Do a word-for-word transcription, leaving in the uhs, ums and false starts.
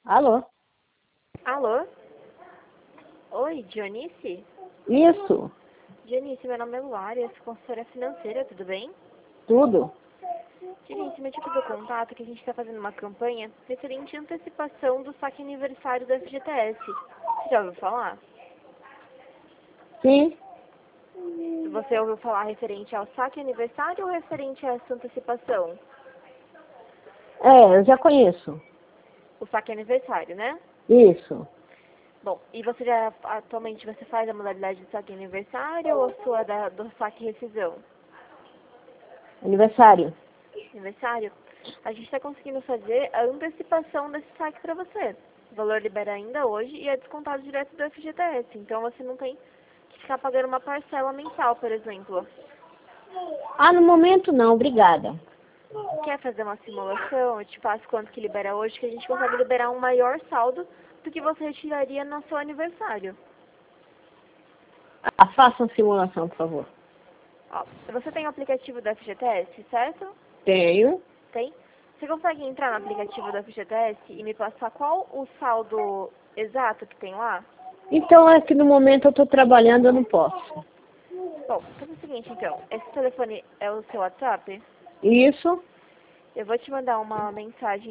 Alô? Alô? Oi, Dionice? Isso, Dionice, meu nome é Luária, sou consultora financeira, tudo bem? tudo. Dionice, meu tipo de contato é que a gente está fazendo uma campanha referente à antecipação do saque aniversário da F G T S. Você já ouviu falar? Sim, Você ouviu falar referente ao saque aniversário ou referente a essa antecipação? é, eu já conheço. O saque aniversário, né? Isso. Bom, e você já, atualmente, você faz a modalidade do saque aniversário ou a sua da, do saque rescisão? Aniversário. Aniversário? A gente está conseguindo fazer a antecipação desse saque para você. O valor libera ainda hoje e é descontado direto do F G T S. Então você não tem que ficar pagando uma parcela mensal, por exemplo. Ah, no momento não, obrigada. Quer fazer uma simulação? Eu te passo quanto que libera hoje, que a gente consegue liberar um maior saldo do que você retiraria no seu aniversário. Ah, faça uma simulação, por favor. Ó, você tem o aplicativo do F G T S, certo? Tenho. Tem? Você consegue entrar no aplicativo do F G T S e me passar qual o saldo exato que tem lá? Então é que no momento eu estou trabalhando, eu não posso. Bom, faz o seguinte então, esse telefone é o seu WhatsApp? Isso. Eu vou te mandar uma mensagem